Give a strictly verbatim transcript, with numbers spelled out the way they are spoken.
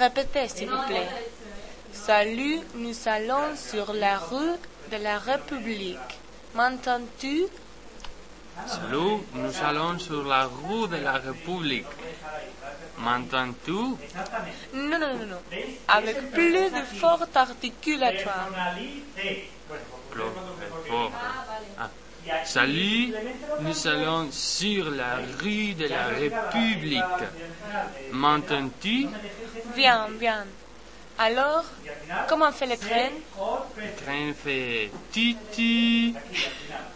Répétez, s'il vous plaît. Salut, nous allons sur la rue de la République. M'entends-tu? Salut, nous allons sur la rue de la République. M'entends-tu? Non, non, non, non. Avec plus de forte articulatoire. Plus fort. Ah. Salut, nous allons sur la rue de la République. M'entends-tu? Bien, bien. Alors, comment fait le train? Le train fait titi.